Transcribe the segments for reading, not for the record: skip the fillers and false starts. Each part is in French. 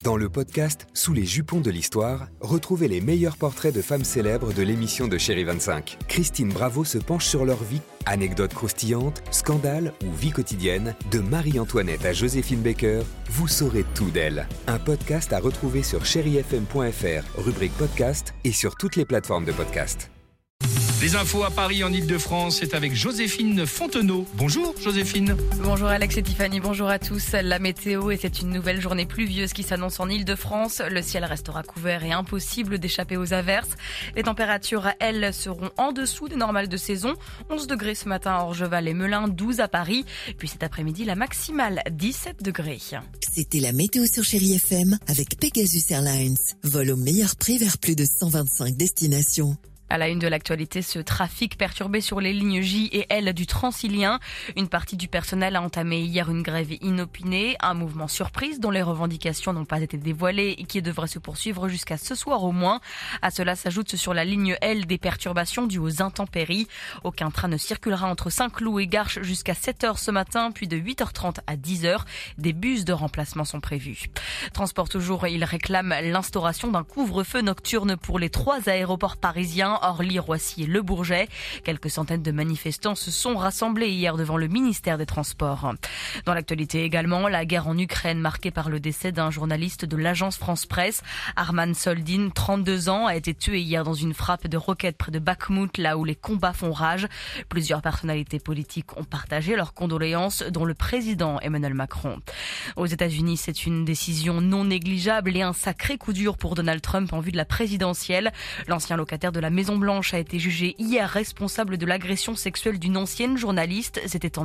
Dans le podcast Sous les jupons de l'histoire, retrouvez les meilleurs portraits de femmes célèbres de l'émission de Chérie 25. Christine Bravo se penche sur leur vie. Anecdotes croustillantes, scandales ou vie quotidienne, de Marie-Antoinette à Joséphine Baker, vous saurez tout d'elle. Un podcast à retrouver sur chérifm.fr, rubrique podcast et sur toutes les plateformes de podcast. Les infos à Paris en Ile-de-France, c'est avec Joséphine Fontenot. Bonjour Joséphine. Bonjour Alex et Tiffany, bonjour à tous. La météo, et c'est une nouvelle journée pluvieuse qui s'annonce en Ile-de-France. Le ciel restera couvert et impossible d'échapper aux averses. Les températures, elles, seront en dessous des normales de saison. 11 degrés ce matin à Orgeval et Melun, 12 à Paris. Puis cet après-midi, la maximale, 17 degrés. C'était la météo sur Chérie FM avec Pegasus Airlines. Vol au meilleur prix vers plus de 125 destinations. À la une de l'actualité, ce trafic perturbé sur les lignes J et L du Transilien. Une partie du personnel a entamé hier une grève inopinée, un mouvement surprise dont les revendications n'ont pas été dévoilées et qui devrait se poursuivre jusqu'à ce soir au moins. À cela s'ajoute sur la ligne L des perturbations dues aux intempéries. Aucun train ne circulera entre Saint-Cloud et Garches jusqu'à 7h ce matin, puis de 8h30 à 10h. Des bus de remplacement sont prévus. Transport toujours, il réclame l'instauration d'un couvre-feu nocturne pour les 3 aéroports parisiens, Orly, Roissy et Le Bourget. Quelques centaines de manifestants se sont rassemblés hier devant le ministère des Transports. Dans l'actualité également, la guerre en Ukraine marquée par le décès d'un journaliste de l'agence France Presse. Arman Soldin, 32 ans, a été tué hier dans une frappe de roquettes près de Bakhmout, là où les combats font rage. Plusieurs personnalités politiques ont partagé leurs condoléances, dont le président Emmanuel Macron. Aux États-Unis, c'est une décision non négligeable et un sacré coup dur pour Donald Trump en vue de la présidentielle. L'ancien locataire de la Maison-Blanche a été jugé hier responsable de l'agression sexuelle d'une ancienne journaliste. C'était en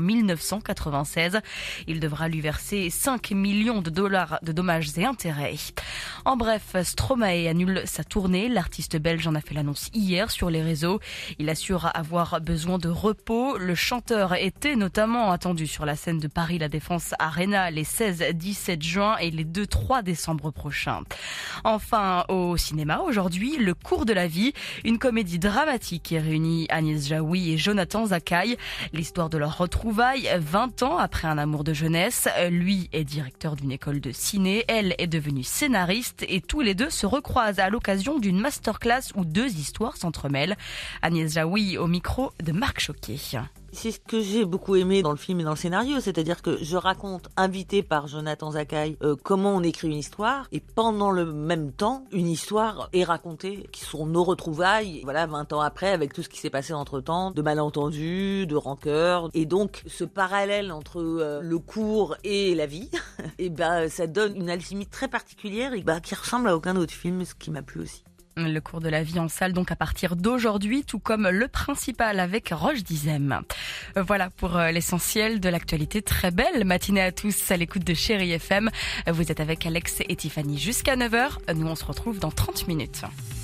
1996. Il devra lui verser 5 millions de dollars de dommages et intérêts. En bref, Stromae annule sa tournée. L'artiste belge en a fait l'annonce hier sur les réseaux. Il assure avoir besoin de repos. Le chanteur était notamment attendu sur la scène de Paris La Défense Arena les 16-17 juin et les 2-3 décembre prochains. Enfin, au cinéma aujourd'hui, Le cours de la vie, une comédie dramatique qui réunit Agnès Jaoui et Jonathan Zakaï. L'histoire de leur retrouvaille 20 ans après un amour de jeunesse. Lui est directeur d'une école de ciné, elle est devenue scénariste et tous les deux se recroisent à l'occasion d'une masterclass où 2 histoires s'entremêlent. Agnès Jaoui au micro de Marc Choquet. C'est ce que j'ai beaucoup aimé dans le film et dans le scénario, c'est-à-dire que je raconte, invité par Jonathan Zakaï, comment on écrit une histoire, et pendant le même temps, une histoire est racontée, qui sont nos retrouvailles, voilà, 20 ans après, avec tout ce qui s'est passé entre-temps, de malentendus, de rancœurs, et donc ce parallèle entre le cours et la vie, et ça donne une alchimie très particulière, et qui ressemble à aucun autre film, ce qui m'a plu aussi. Le cours de la vie en salle donc à partir d'aujourd'hui, tout comme Le Principal avec Roche Dizem. Voilà pour l'essentiel de l'actualité. Très belle matinée à tous à l'écoute de Chérie FM. Vous êtes avec Alex et Tiffany jusqu'à 9h. Nous on se retrouve dans 30 minutes.